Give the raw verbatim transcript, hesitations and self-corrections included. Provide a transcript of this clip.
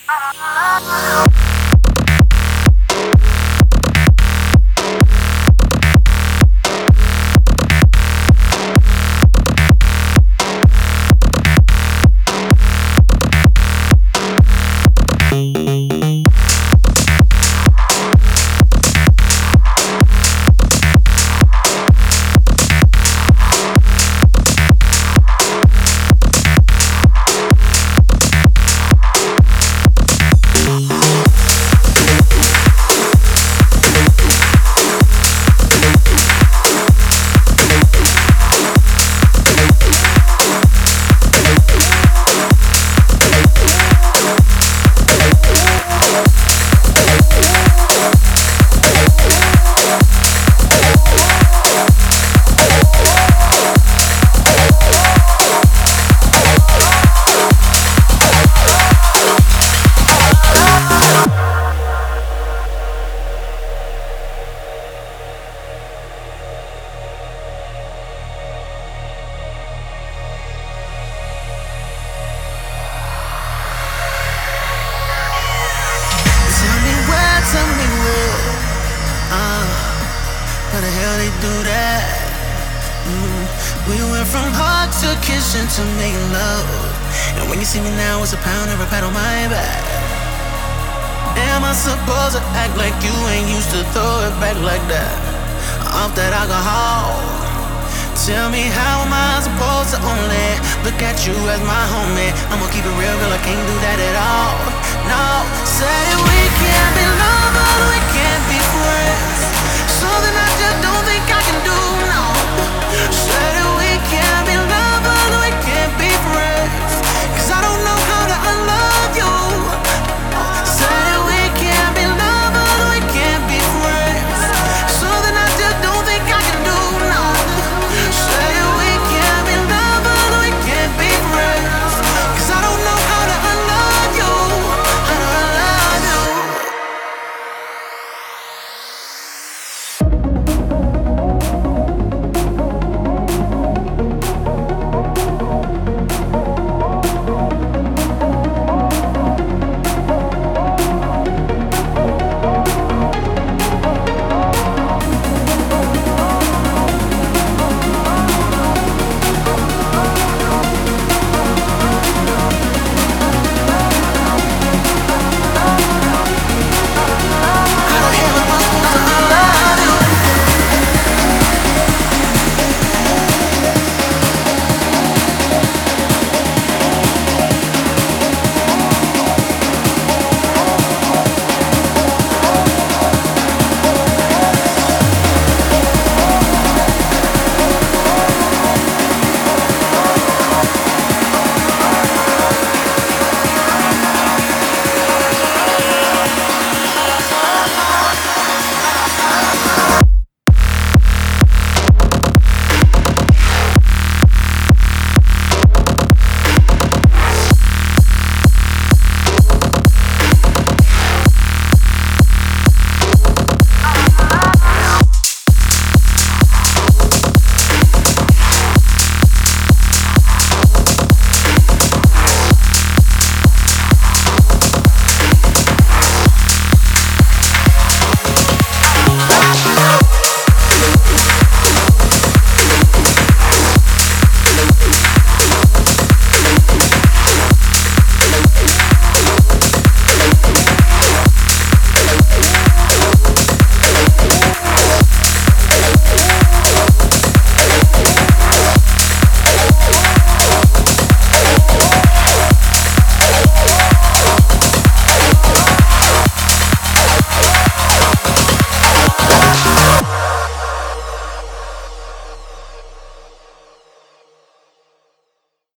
To making love, and when you see me now, it's a pound or a pat on my back. Am I supposed to act like you ain't used to throw it back like that? Off that alcohol. Tell me how am I supposed to only look at you as my homie? I'ma keep it real, girl, I can't do that at